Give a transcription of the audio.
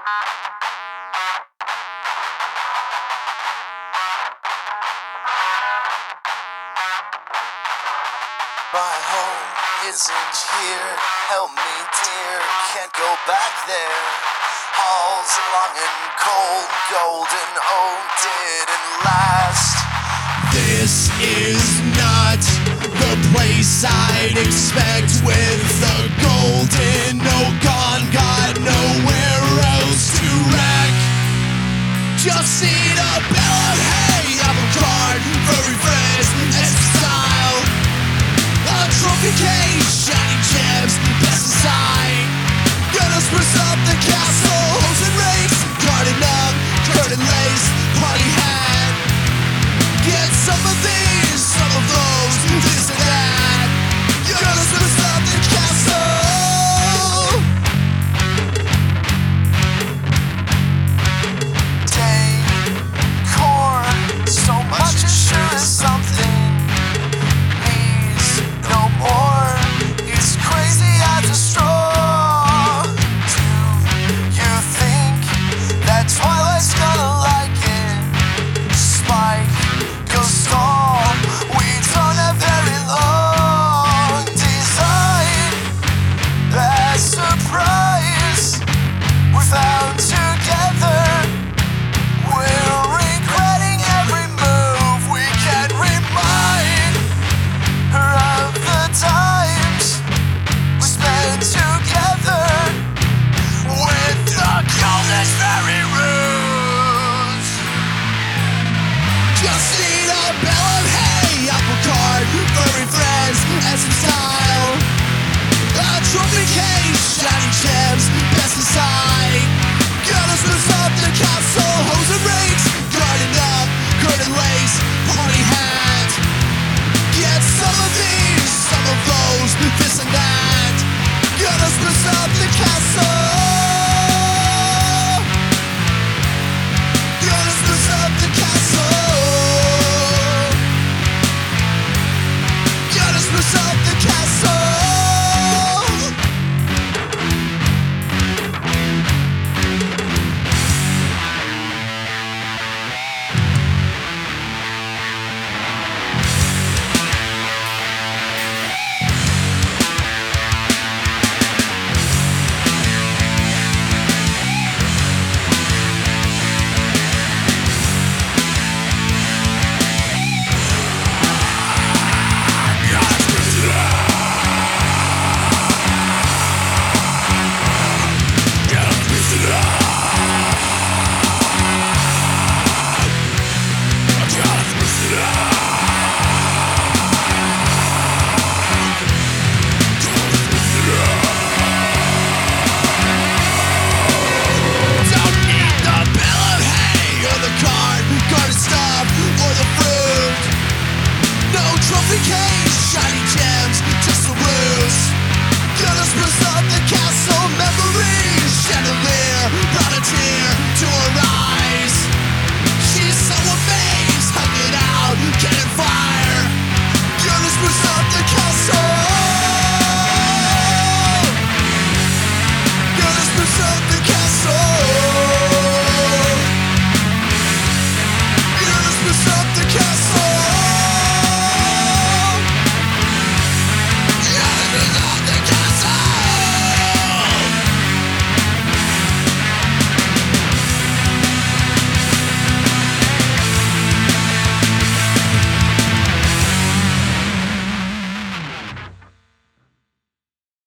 My home isn't here, help me dear, can't go back there. Halls long and cold, golden, oh didn't last. This is not the place I'd expect, with the golden, no gone, got nowhere else to wreck. Just need a bell of hay, apple cart, furry friends, and some style. A trophy case, shiny gems, best aside. Gonna spruce up the castle, hose and rakes, garden up, curtain lace, party hat. Get some of these, some of those, this and that. Gonna spruce up the castle. Decor, so much as sure as something. Please, no more. It's crazy as a straw. Do you think that Twilight's gonna like it? Spike, go stall. We don't have very long. Design, that surprise. We found together. We're regretting every move. We can't remind her of the times we spent together with the coldest very roots. Just need a bell of hay, apple cart, furry friends, and some style. A trophy case, shiny gems, best aside. Gonna spruce up the castle, hose and rakes, garden up, curtain lace, party hat. Get some of these, some of those, this and that. Gonna spruce up the